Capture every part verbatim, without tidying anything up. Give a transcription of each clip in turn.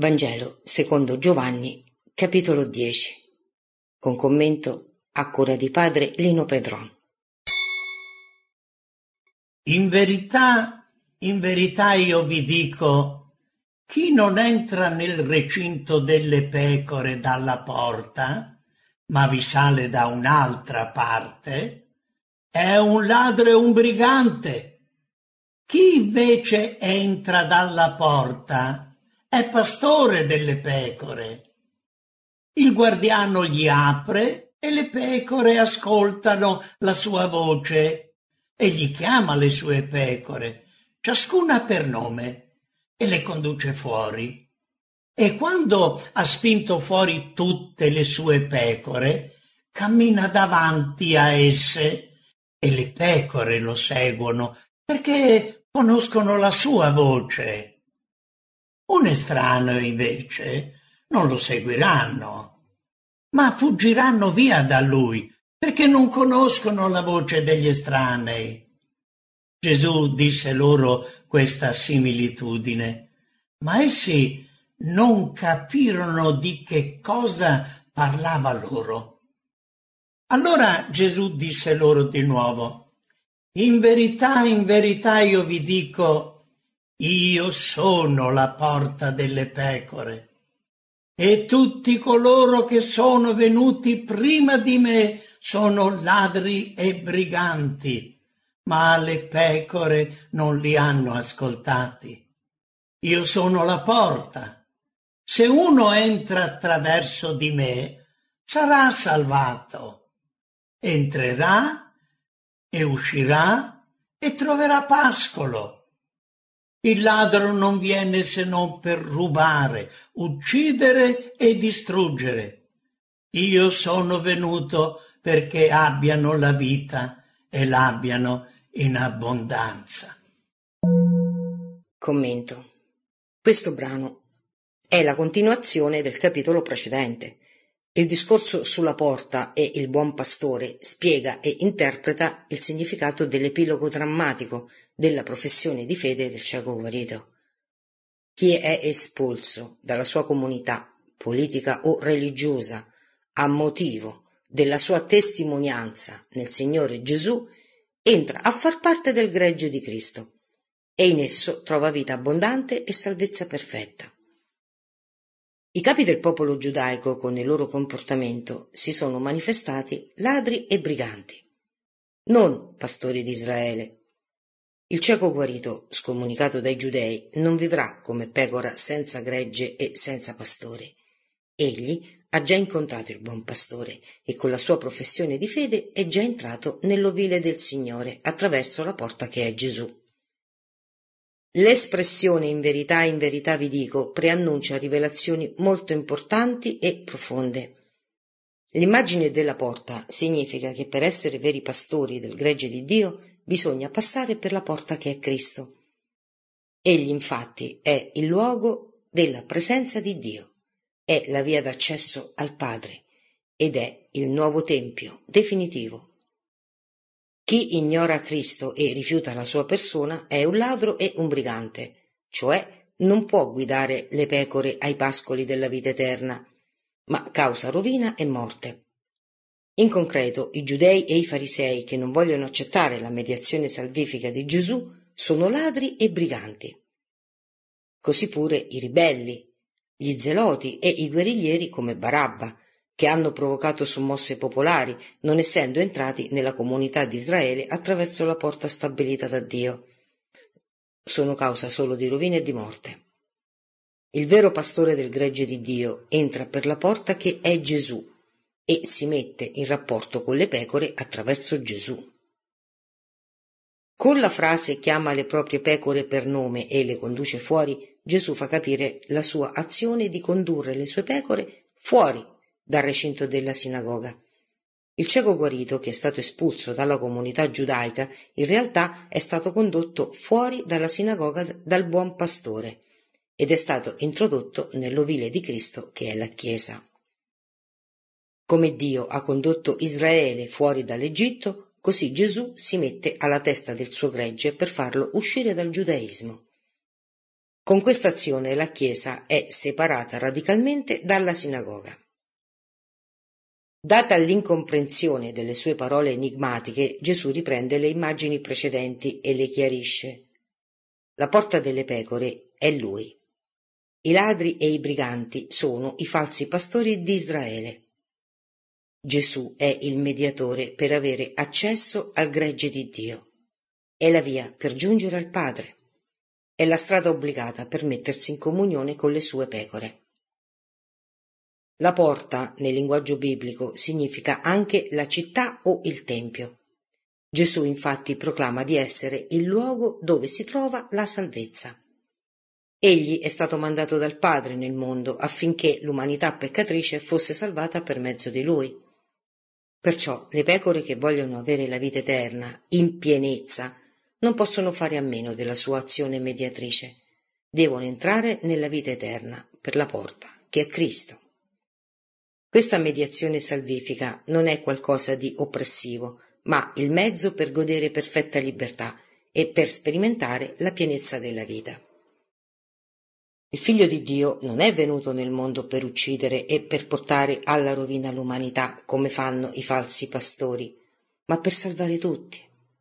Vangelo secondo Giovanni, capitolo dieci, con commento a cura di padre Lino Pedron. In verità, in verità io vi dico, chi non entra nel recinto delle pecore dalla porta, ma vi sale da un'altra parte, è un ladro e un brigante. Chi invece entra dalla porta è pastore delle pecore. Il guardiano gli apre e le pecore ascoltano la sua voce. Egli chiama le sue pecore, ciascuna per nome, e le conduce fuori. E quando ha spinto fuori tutte le sue pecore, cammina davanti a esse e le pecore lo seguono perché conoscono la sua voce. Un estraneo invece non lo seguiranno, ma fuggiranno via da lui perché non conoscono la voce degli estranei. Gesù disse loro questa similitudine, ma essi non capirono di che cosa parlava loro. Allora Gesù disse loro di nuovo, in verità, in verità io vi dico, io sono la porta delle pecore. E tutti coloro che sono venuti prima di me sono ladri e briganti, ma le pecore non li hanno ascoltati. Io sono la porta. Se uno entra attraverso di me, sarà salvato. Entrerà e uscirà e troverà pascolo. Il ladro non viene se non per rubare, uccidere e distruggere. Io sono venuto perché abbiano la vita e l'abbiano in abbondanza. Commento. Questo brano è la continuazione del capitolo precedente. Il discorso sulla porta e il buon pastore spiega e interpreta il significato dell'epilogo drammatico della professione di fede del cieco guarito. Chi è espulso dalla sua comunità politica o religiosa a motivo della sua testimonianza nel Signore Gesù entra a far parte del gregge di Cristo e in esso trova vita abbondante e salvezza perfetta. I capi del popolo giudaico, con il loro comportamento, si sono manifestati ladri e briganti, non pastori di Israele. Il cieco guarito, scomunicato dai giudei, non vivrà come pecora senza gregge e senza pastore. Egli ha già incontrato il buon pastore e con la sua professione di fede è già entrato nell'ovile del Signore attraverso la porta che è Gesù. L'espressione in verità, in verità vi dico, preannuncia rivelazioni molto importanti e profonde. L'immagine della porta significa che per essere veri pastori del gregge di Dio bisogna passare per la porta che è Cristo. Egli infatti è il luogo della presenza di Dio, è la via d'accesso al Padre ed è il nuovo tempio definitivo. Chi ignora Cristo e rifiuta la sua persona è un ladro e un brigante, cioè non può guidare le pecore ai pascoli della vita eterna, ma causa rovina e morte. In concreto, i giudei e i farisei che non vogliono accettare la mediazione salvifica di Gesù sono ladri e briganti. Così pure i ribelli, gli zeloti e i guerriglieri come Barabba, che hanno provocato sommosse popolari, non essendo entrati nella comunità di Israele attraverso la porta stabilita da Dio. Sono causa solo di rovina e di morte. Il vero pastore del gregge di Dio entra per la porta che è Gesù e si mette in rapporto con le pecore attraverso Gesù. Con la frase chiama le proprie pecore per nome e le conduce fuori, Gesù fa capire la sua azione di condurre le sue pecore fuori dal recinto della sinagoga. Il cieco guarito, che è stato espulso dalla comunità giudaica, in realtà è stato condotto fuori dalla sinagoga dal buon pastore ed è stato introdotto nell'ovile di Cristo che è la Chiesa. Come Dio ha condotto Israele fuori dall'Egitto, così Gesù si mette alla testa del suo gregge per farlo uscire dal giudaismo. Con questa azione la Chiesa è separata radicalmente dalla sinagoga. Data l'incomprensione delle sue parole enigmatiche, Gesù riprende le immagini precedenti e le chiarisce. La porta delle pecore è Lui. I ladri e i briganti sono i falsi pastori di Israele. Gesù è il mediatore per avere accesso al gregge di Dio. È la via per giungere al Padre. È la strada obbligata per mettersi in comunione con le sue pecore. La porta, nel linguaggio biblico, significa anche la città o il tempio. Gesù infatti proclama di essere il luogo dove si trova la salvezza. Egli è stato mandato dal Padre nel mondo affinché l'umanità peccatrice fosse salvata per mezzo di Lui. Perciò le pecore che vogliono avere la vita eterna in pienezza non possono fare a meno della sua azione mediatrice. Devono entrare nella vita eterna per la porta, che è Cristo. Questa mediazione salvifica non è qualcosa di oppressivo, ma il mezzo per godere perfetta libertà e per sperimentare la pienezza della vita. Il Figlio di Dio non è venuto nel mondo per uccidere e per portare alla rovina l'umanità, come fanno i falsi pastori, ma per salvare tutti.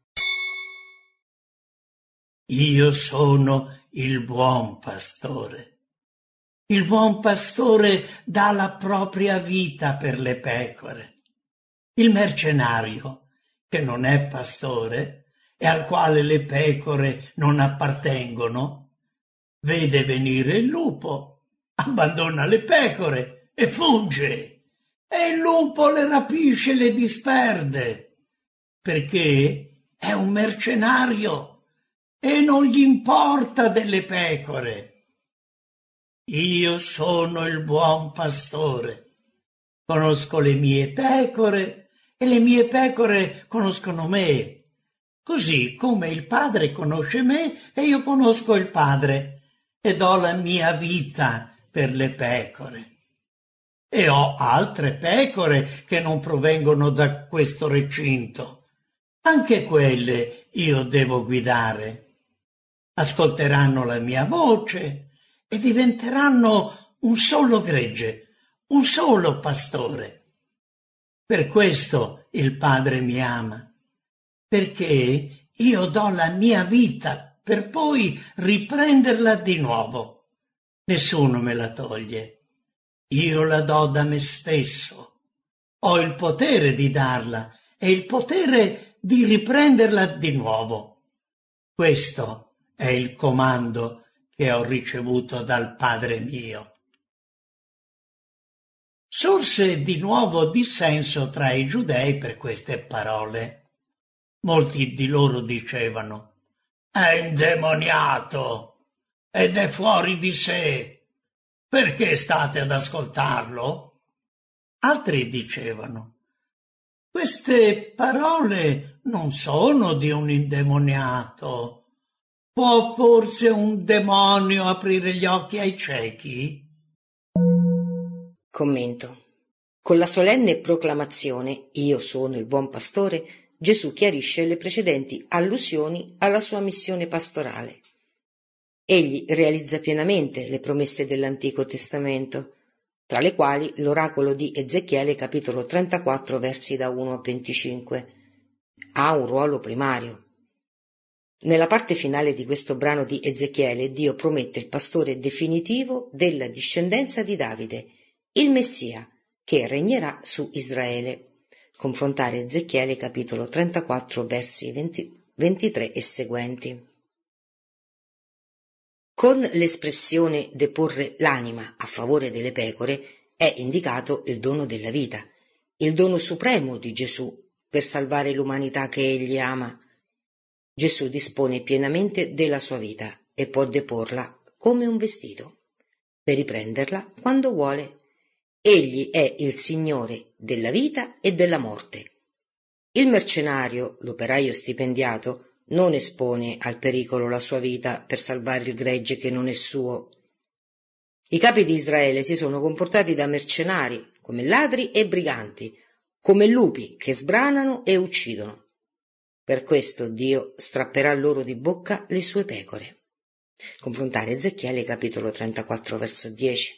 Io sono il buon pastore. Il buon pastore dà la propria vita per le pecore. Il mercenario, che non è pastore e al quale le pecore non appartengono, vede venire il lupo, abbandona le pecore e fugge, e il lupo le rapisce e le disperde, perché è un mercenario e non gli importa delle pecore. Io sono il buon pastore, conosco le mie pecore e le mie pecore conoscono me, così come il Padre conosce me e io conosco il Padre e do la mia vita per le pecore. E ho altre pecore che non provengono da questo recinto, anche quelle io devo guidare. Ascolteranno la mia voce e diventeranno un solo gregge, un solo pastore. Per questo il Padre mi ama, perché io do la mia vita per poi riprenderla di nuovo. Nessuno me la toglie. Io la do da me stesso. Ho il potere di darla e il potere di riprenderla di nuovo. Questo è il comando che ho ricevuto dal Padre mio. Sorse di nuovo dissenso tra i giudei per queste parole. Molti di loro dicevano: è indemoniato ed è fuori di sé. Perché state ad ascoltarlo? Altri dicevano: queste parole non sono di un indemoniato. Può forse un demonio aprire gli occhi ai ciechi? Commento. Con la solenne proclamazione «Io sono il buon pastore», Gesù chiarisce le precedenti allusioni alla sua missione pastorale. Egli realizza pienamente le promesse dell'Antico Testamento, tra le quali l'oracolo di Ezechiele capitolo trentaquattro versi da uno a venticinque. Ha un ruolo primario. Nella parte finale di questo brano di Ezechiele, Dio promette il pastore definitivo della discendenza di Davide, il Messia, che regnerà su Israele. Confrontare Ezechiele capitolo trentaquattro versi venti, ventitré e seguenti. Con l'espressione deporre l'anima a favore delle pecore è indicato il dono della vita, il dono supremo di Gesù per salvare l'umanità che egli ama. Gesù dispone pienamente della sua vita e può deporla come un vestito, per riprenderla quando vuole. Egli è il Signore della vita e della morte. Il mercenario, l'operaio stipendiato, non espone al pericolo la sua vita per salvare il gregge che non è suo. I capi di Israele si sono comportati da mercenari, come ladri e briganti, come lupi che sbranano e uccidono. Per questo Dio strapperà loro di bocca le sue pecore. Confrontare Ezechiele capitolo trentaquattro verso dieci.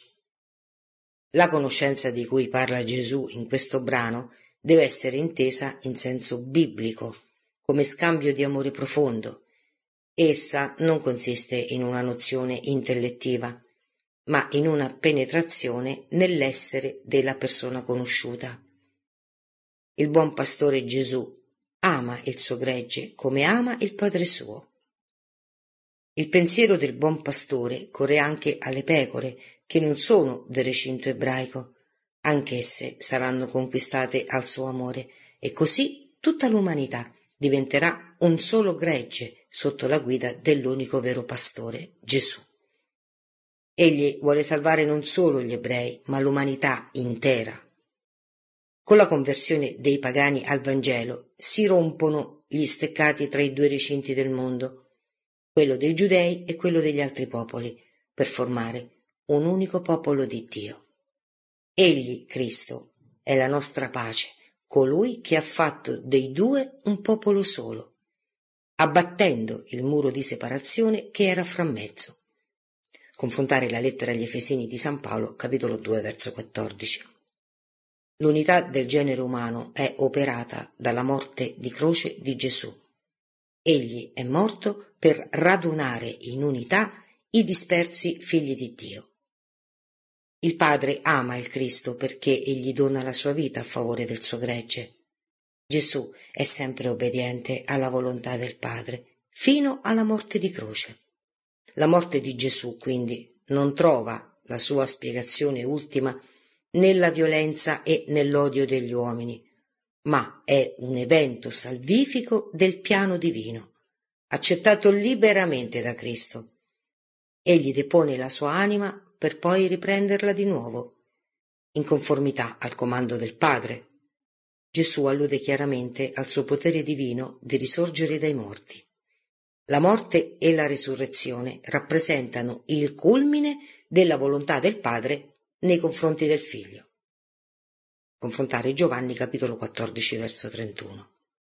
La conoscenza di cui parla Gesù in questo brano deve essere intesa in senso biblico, come scambio di amore profondo. Essa non consiste in una nozione intellettiva, ma in una penetrazione nell'essere della persona conosciuta. Il buon pastore Gesù ama il suo gregge come ama il Padre suo. Il pensiero del buon pastore corre anche alle pecore che non sono del recinto ebraico, anch'esse saranno conquistate al suo amore, e così tutta l'umanità diventerà un solo gregge sotto la guida dell'unico vero pastore, Gesù. Egli vuole salvare non solo gli ebrei, ma l'umanità intera. Con la conversione dei pagani al Vangelo si rompono gli steccati tra i due recinti del mondo, quello dei giudei e quello degli altri popoli, per formare un unico popolo di Dio. Egli, Cristo, è la nostra pace, colui che ha fatto dei due un popolo solo, abbattendo il muro di separazione che era fra mezzo. Confrontare la lettera agli Efesini di San Paolo, capitolo due, verso quattordici. L'unità del genere umano è operata dalla morte di croce di Gesù. Egli è morto per radunare in unità i dispersi figli di Dio. Il Padre ama il Cristo perché egli dona la sua vita a favore del suo gregge. Gesù è sempre obbediente alla volontà del Padre, fino alla morte di croce. La morte di Gesù, quindi, non trova la sua spiegazione ultima nella violenza e nell'odio degli uomini, ma è un evento salvifico del piano divino, accettato liberamente da Cristo. Egli depone la sua anima per poi riprenderla di nuovo, in conformità al comando del Padre. Gesù allude chiaramente al suo potere divino di risorgere dai morti. La morte e la risurrezione rappresentano il culmine della volontà del Padre nei confronti del Figlio. Confrontare Giovanni capitolo quattordici verso trentuno.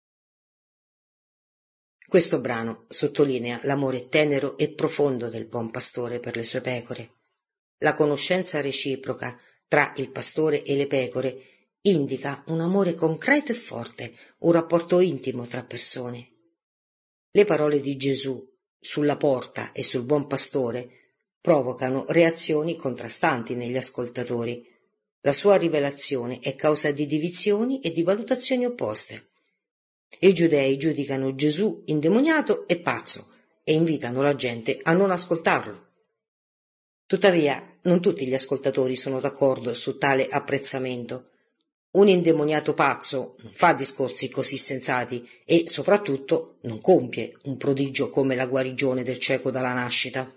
Questo brano sottolinea l'amore tenero e profondo del buon pastore per le sue pecore. La conoscenza reciproca tra il pastore e le pecore indica un amore concreto e forte, un rapporto intimo tra persone. Le parole di Gesù sulla porta e sul buon pastore provocano reazioni contrastanti negli ascoltatori. La sua rivelazione è causa di divisioni e di valutazioni opposte. I giudei giudicano Gesù indemoniato e pazzo e invitano la gente a non ascoltarlo. Tuttavia, non tutti gli ascoltatori sono d'accordo su tale apprezzamento. Un indemoniato pazzo non fa discorsi così sensati e, soprattutto, non compie un prodigio come la guarigione del cieco dalla nascita.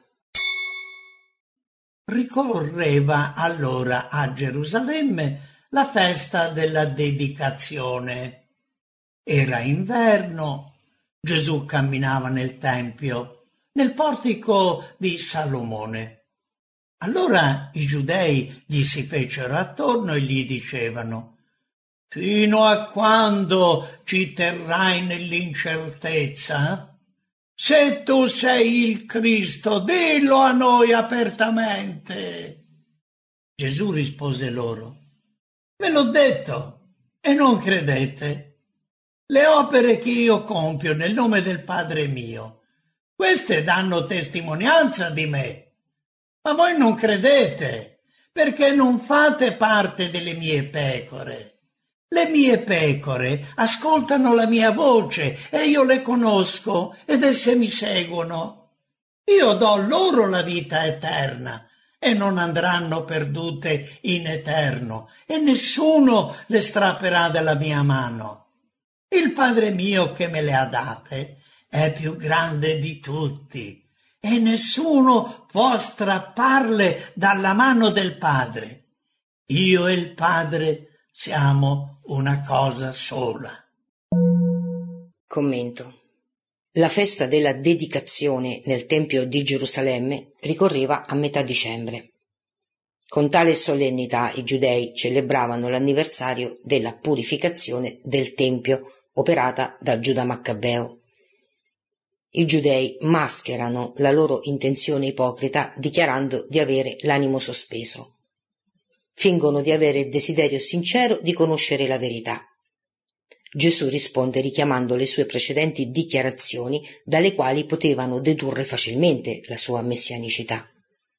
Ricorreva allora a Gerusalemme la festa della dedicazione. Era inverno, Gesù camminava nel Tempio, nel portico di Salomone. Allora i giudei gli si fecero attorno e gli dicevano: «Fino a quando ci terrai nell'incertezza? Se tu sei il Cristo, dillo a noi apertamente». Gesù rispose loro: «Ve l'ho detto e non credete. Le opere che io compio nel nome del Padre mio, queste danno testimonianza di me. Ma voi non credete, perché non fate parte delle mie pecore. Le mie pecore ascoltano la mia voce e io le conosco ed esse mi seguono. Io do loro la vita eterna e non andranno perdute in eterno e nessuno le strapperà dalla mia mano. Il Padre mio che me le ha date è più grande di tutti e nessuno può strapparle dalla mano del Padre. Io e il Padre siamo una cosa sola». Commento. La festa della dedicazione nel Tempio di Gerusalemme ricorreva a metà dicembre. Con tale solennità i giudei celebravano l'anniversario della purificazione del Tempio operata da Giuda Maccabeo. I giudei mascherano la loro intenzione ipocrita dichiarando di avere l'animo sospeso. Fingono di avere il desiderio sincero di conoscere la verità. Gesù risponde richiamando le sue precedenti dichiarazioni dalle quali potevano dedurre facilmente la sua messianicità.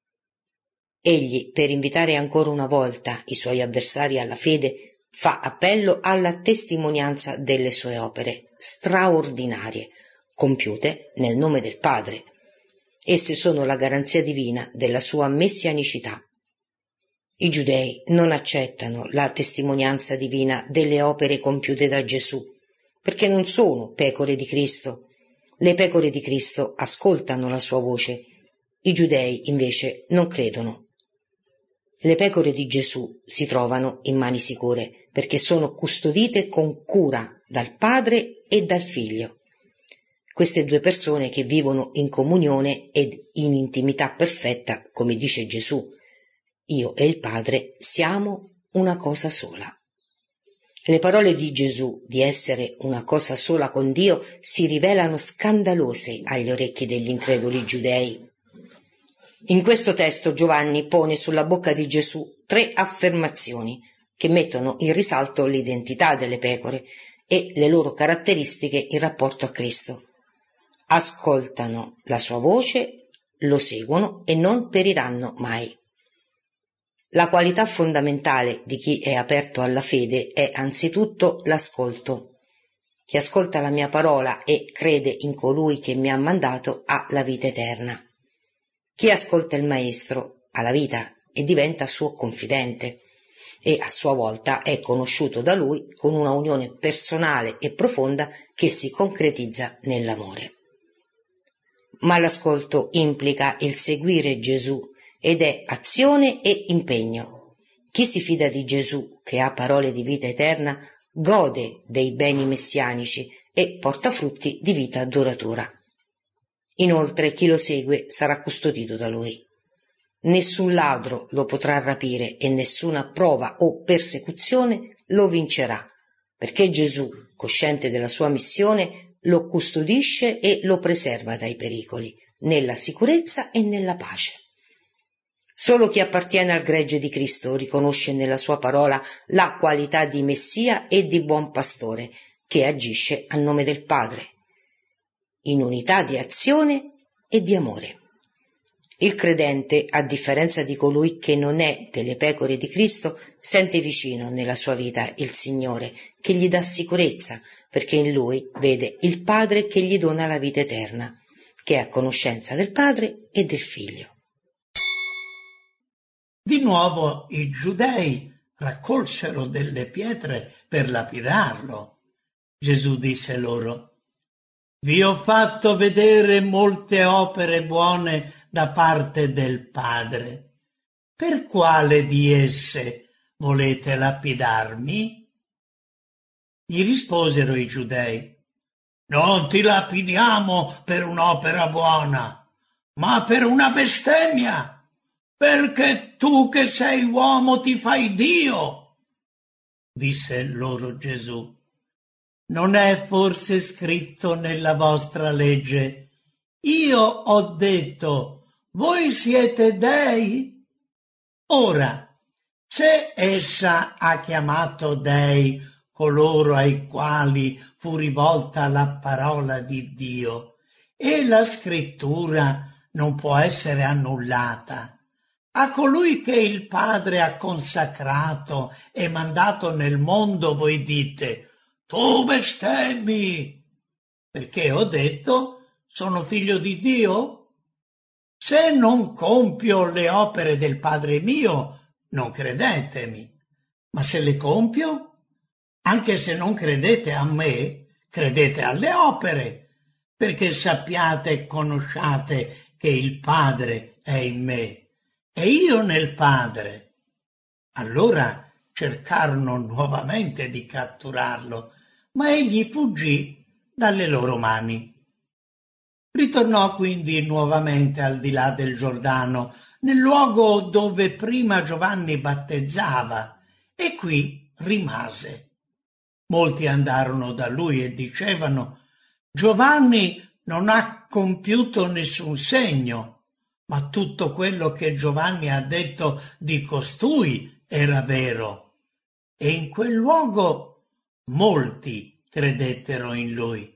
Egli, per invitare ancora una volta i suoi avversari alla fede, fa appello alla testimonianza delle sue opere straordinarie, compiute nel nome del Padre. Esse sono la garanzia divina della sua messianicità. I giudei non accettano la testimonianza divina delle opere compiute da Gesù, perché non sono pecore di Cristo. Le pecore di Cristo ascoltano la sua voce. I giudei, invece, non credono. Le pecore di Gesù si trovano in mani sicure, perché sono custodite con cura dal Padre e dal Figlio. Queste due persone che vivono in comunione ed in intimità perfetta, come dice Gesù, io e il Padre siamo una cosa sola. Le parole di Gesù di essere una cosa sola con Dio si rivelano scandalose agli orecchi degli increduli giudei. In questo testo Giovanni pone sulla bocca di Gesù tre affermazioni che mettono in risalto l'identità delle pecore e le loro caratteristiche in rapporto a Cristo. Ascoltano la sua voce, lo seguono e non periranno mai. La qualità fondamentale di chi è aperto alla fede è anzitutto l'ascolto. Chi ascolta la mia parola e crede in colui che mi ha mandato ha la vita eterna. Chi ascolta il Maestro ha la vita e diventa suo confidente e a sua volta è conosciuto da lui con una unione personale e profonda che si concretizza nell'amore. Ma l'ascolto implica il seguire Gesù ed è azione e impegno. Chi si fida di Gesù, che ha parole di vita eterna, gode dei beni messianici e porta frutti di vita duratura. Inoltre chi lo segue sarà custodito da lui. Nessun ladro lo potrà rapire e nessuna prova o persecuzione lo vincerà, perché Gesù, cosciente della sua missione, lo custodisce e lo preserva dai pericoli, nella sicurezza e nella pace. Solo chi appartiene al gregge di Cristo riconosce nella sua parola la qualità di Messia e di buon pastore, che agisce a nome del Padre, in unità di azione e di amore. Il credente, a differenza di colui che non è delle pecore di Cristo, sente vicino nella sua vita il Signore, che gli dà sicurezza, perché in Lui vede il Padre che gli dona la vita eterna, che è a conoscenza del Padre e del Figlio. Di nuovo i giudei raccolsero delle pietre per lapidarlo. Gesù disse loro: «Vi ho fatto vedere molte opere buone da parte del Padre. Per quale di esse volete lapidarmi?» Gli risposero i giudei: «Non ti lapidiamo per un'opera buona, ma per una bestemmia, perché tu che sei uomo ti fai Dio». Disse loro Gesù: «Non è forse scritto nella vostra legge: io ho detto, voi siete dei? Ora, se essa ha chiamato dei coloro ai quali fu rivolta la parola di Dio, e la scrittura non può essere annullata, a colui che il Padre ha consacrato e mandato nel mondo voi dite: tu bestemmi, perché ho detto, sono figlio di Dio? Se non compio le opere del Padre mio, non credetemi, ma se le compio, anche se non credete a me, credete alle opere, perché sappiate e conosciate che il Padre è in me e io nel Padre. Allora cercarono nuovamente di catturarlo, ma egli fuggì dalle loro mani. Ritornò quindi nuovamente al di là del Giordano, nel luogo dove prima Giovanni battezzava, e qui rimase. Molti andarono da lui e dicevano: Giovanni non ha compiuto nessun segno, ma tutto quello che Giovanni ha detto di costui era vero, e in quel luogo molti credettero in lui.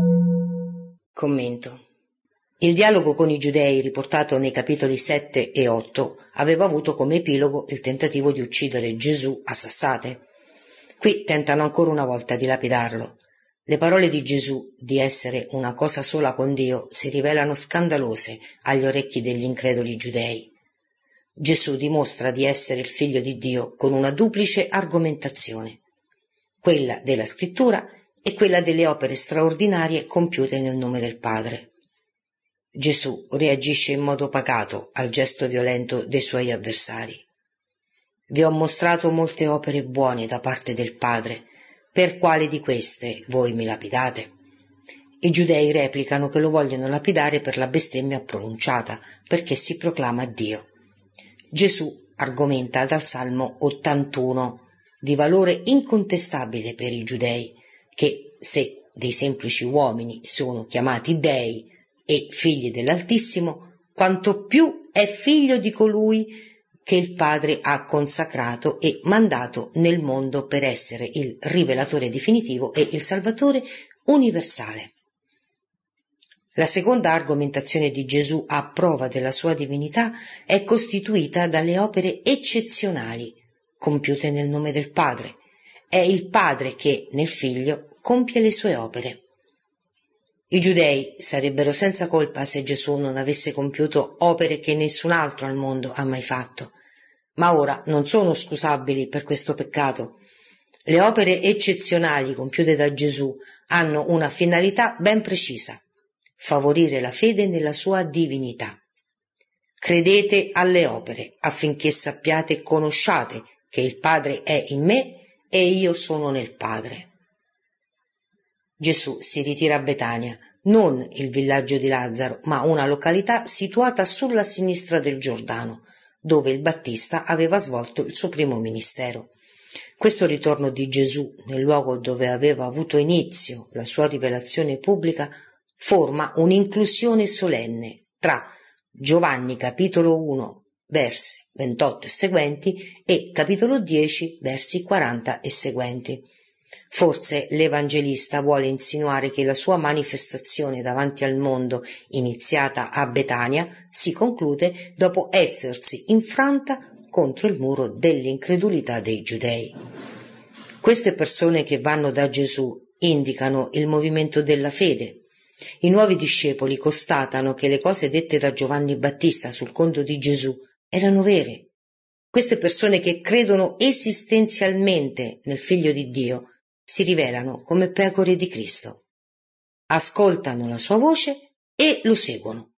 Commento. Il dialogo con i giudei, riportato nei capitoli sette e otto, aveva avuto come epilogo il tentativo di uccidere Gesù a sassate. Qui tentano ancora una volta di lapidarlo. Le parole di Gesù di essere una cosa sola con Dio si rivelano scandalose agli orecchi degli increduli giudei. Gesù dimostra di essere il figlio di Dio con una duplice argomentazione, quella della scrittura e quella delle opere straordinarie compiute nel nome del Padre. Gesù reagisce in modo pacato al gesto violento dei suoi avversari. Vi ho mostrato molte opere buone da parte del Padre, per quale di queste voi mi lapidate? I giudei replicano che lo vogliono lapidare per la bestemmia pronunciata, perché si proclama Dio. Gesù argomenta dal Salmo ottantuno, di valore incontestabile per i giudei, che se dei semplici uomini sono chiamati dei e figli dell'Altissimo, quanto più è figlio di colui che il Padre ha consacrato e mandato nel mondo per essere il rivelatore definitivo e il Salvatore universale. La seconda argomentazione di Gesù a prova della sua divinità è costituita dalle opere eccezionali compiute nel nome del Padre. È il Padre che, nel Figlio, compie le sue opere. I giudei sarebbero senza colpa se Gesù non avesse compiuto opere che nessun altro al mondo ha mai fatto, ma ora non sono scusabili per questo peccato. Le opere eccezionali compiute da Gesù hanno una finalità ben precisa: favorire la fede nella sua divinità. Credete alle opere affinché sappiate e conosciate che il Padre è in me e io sono nel Padre. Gesù si ritira a Betania, non il villaggio di Lazzaro, ma una località situata sulla sinistra del Giordano, dove il Battista aveva svolto il suo primo ministero. Questo ritorno di Gesù nel luogo dove aveva avuto inizio la sua rivelazione pubblica forma un'inclusione solenne tra Giovanni capitolo uno, versi ventotto e seguenti, e capitolo dieci, versi quaranta e seguenti. Forse l'Evangelista vuole insinuare che la sua manifestazione davanti al mondo, iniziata a Betania, si conclude dopo essersi infranta contro il muro dell'incredulità dei giudei. Queste persone che vanno da Gesù indicano il movimento della fede. I nuovi discepoli constatano che le cose dette da Giovanni Battista sul conto di Gesù erano vere. Queste persone che credono esistenzialmente nel Figlio di Dio si rivelano come pecore di Cristo. Ascoltano la sua voce e lo seguono.